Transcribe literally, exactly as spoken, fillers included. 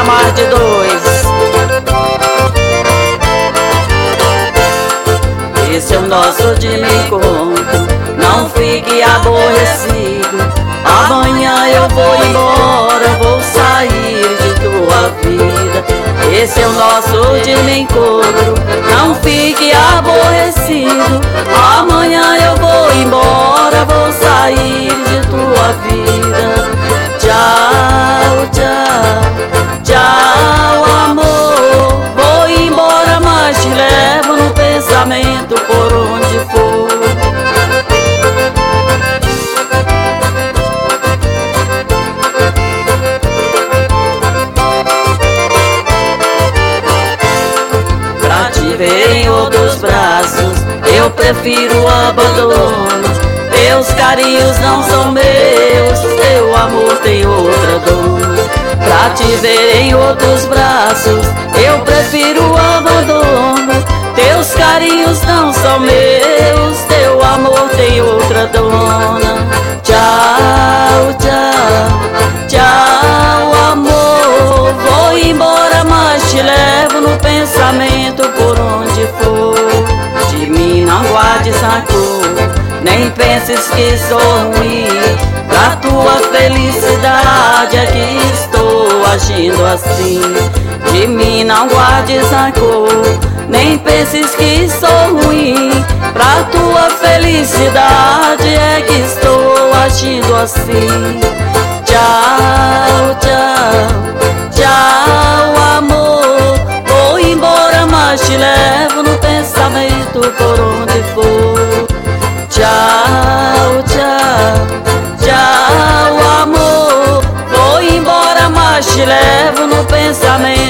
mais de dois. Esse é o nosso dia de encontro, não fique aborrecido. Amanhã eu vou embora, vou sair de tua vida. Esse é o nosso dia de encontro, não fique aborrecido. Amanhã eu vou embora, vou sair de tua vida. Tchau, tchau, tchau amor. Vou embora, mas te levo no pensamento por onde for. Pra te ver em outros braços, eu prefiro o abandono. Teus carinhos não são meus, teu amor tem outra dona. Pra te ver em outros braços, eu prefiro o abandono. Teus carinhos não são meus, teu amor tem outra dona. Tchau, tchau, tchau amor. Vou embora, mas te levo no pensamento por onde for. De mim não guardes rancor, nem penses que sou ruim. Pra tua felicidade é que estou agindo assim. De mim não guardes rancor, nem penses que sou ruim. Pra tua felicidade é que estou agindo assim. Tchau, tchau, tchau amor. Vou embora, mas te levo no pensamento por onde for. Tchau, tchau, tchau amor. Vou embora, mas te levo no pensamento